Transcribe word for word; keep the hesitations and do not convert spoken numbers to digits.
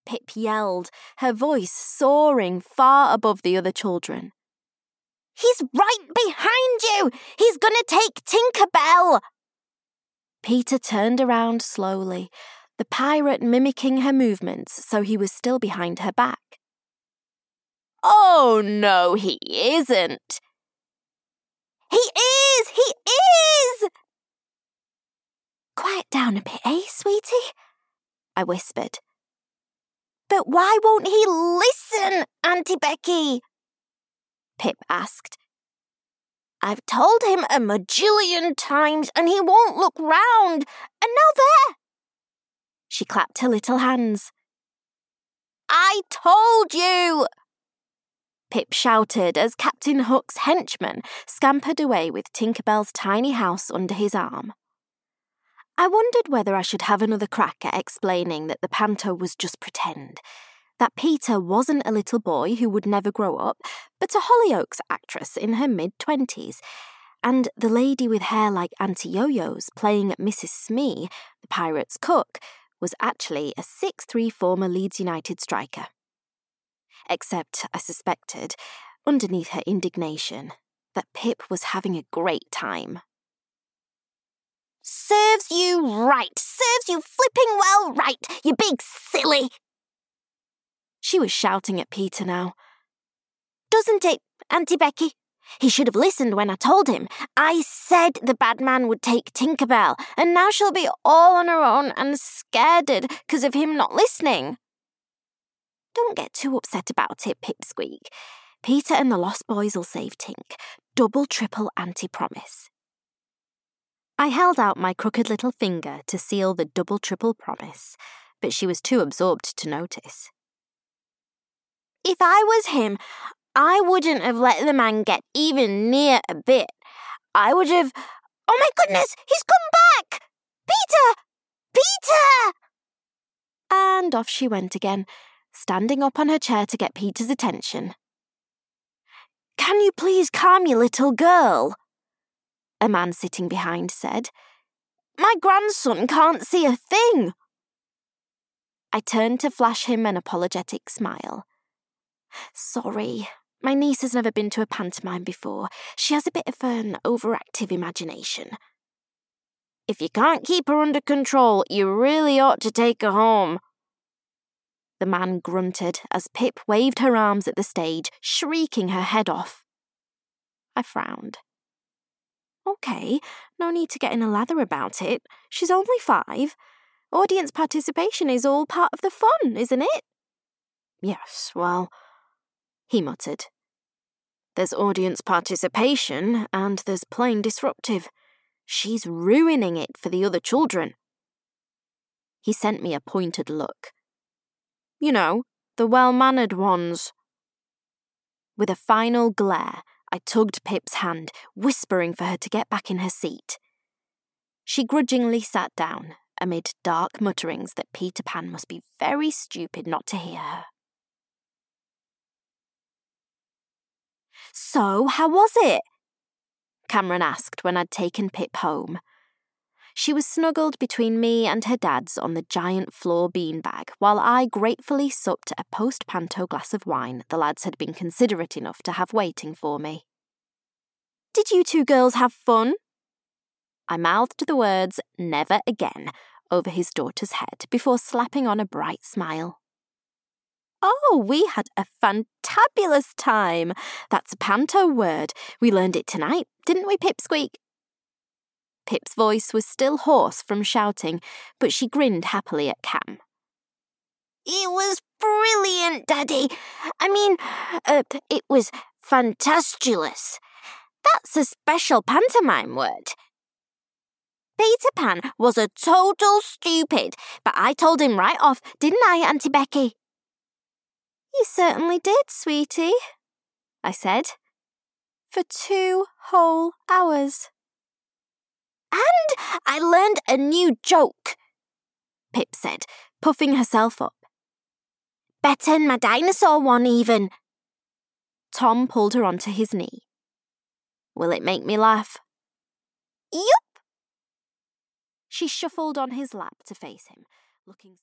Pip yelled, her voice soaring far above the other children. "He's right behind you! He's gonna take Tinker Bell!" Peter turned around slowly, the pirate mimicking her movements so he was still behind her back. "Oh, no, he isn't." "He is! He is!" "Quiet down a bit, eh, sweetie?" I whispered. "But why won't he listen, Auntie Becky?" Pip asked. "I've told him a majillion times and he won't look round, and now there!" She clapped her little hands. "I told you!" Pip shouted as Captain Hook's henchman scampered away with Tinker Bell's tiny house under his arm. I wondered whether I should have another crack at explaining that the panto was just pretend, that Peter wasn't a little boy who would never grow up, but a Hollyoaks actress in her mid-twenties, and the lady with hair like Auntie Yo-Yo's playing Missus Smee, the pirate's cook, was actually a six foot three former Leeds United striker. Except, I suspected, underneath her indignation, that Pip was having a great time. "Serves you right! Serves you flipping well right, you big silly!" She was shouting at Peter now. "Doesn't it, Auntie Becky? He should have listened when I told him. I said the bad man would take Tinker Bell, and now she'll be all on her own and scareded because of him not listening." "Don't get too upset about it, Pipsqueak. Peter and the Lost Boys'll save Tink. Double, triple anti-promise." I held out my crooked little finger to seal the double, triple promise, but she was too absorbed to notice. "If I was him, I wouldn't have let the man get even near a bit. I would have... Oh my goodness, he's come back! Peter! Peter!" And off she went again, standing up on her chair to get Peter's attention. "Can you please calm your little girl?" a man sitting behind said. "My grandson can't see a thing." I turned to flash him an apologetic smile. "Sorry, my niece has never been to a pantomime before. She has a bit of an overactive imagination." "If you can't keep her under control, you really ought to take her home." The man grunted as Pip waved her arms at the stage, shrieking her head off. I frowned. "Okay, no need to get in a lather about it. She's only five. Audience participation is all part of the fun, isn't it?" "Yes, well," he muttered. "There's audience participation and there's playing disruptive. She's ruining it for the other children." He sent me a pointed look. "You know, the well-mannered ones." With a final glare, I tugged Pip's hand, whispering for her to get back in her seat. She grudgingly sat down, amid dark mutterings that Peter Pan must be very stupid not to hear her. "So, how was it?" Cameron asked when I'd taken Pip home. She was snuggled between me and her dad's on the giant floor beanbag, while I gratefully supped a post-panto glass of wine the lads had been considerate enough to have waiting for me. "Did you two girls have fun?" I mouthed the words, "never again," over his daughter's head before slapping on a bright smile. "Oh, we had a fantabulous time. That's a panto word. We learned it tonight, didn't we, Pipsqueak?" Pip's voice was still hoarse from shouting, but she grinned happily at Cam. "It was brilliant, Daddy. I mean, uh, it was fantastulous. That's a special pantomime word. Peter Pan was a total stupid, but I told him right off, didn't I, Auntie Becky?" "You certainly did, sweetie," I said. "For two whole hours." "And I learned a new joke," Pip said, puffing herself up. "Better'n my dinosaur one, even." Tom pulled her onto his knee. "Will it make me laugh?" "Yup." She shuffled on his lap to face him, looking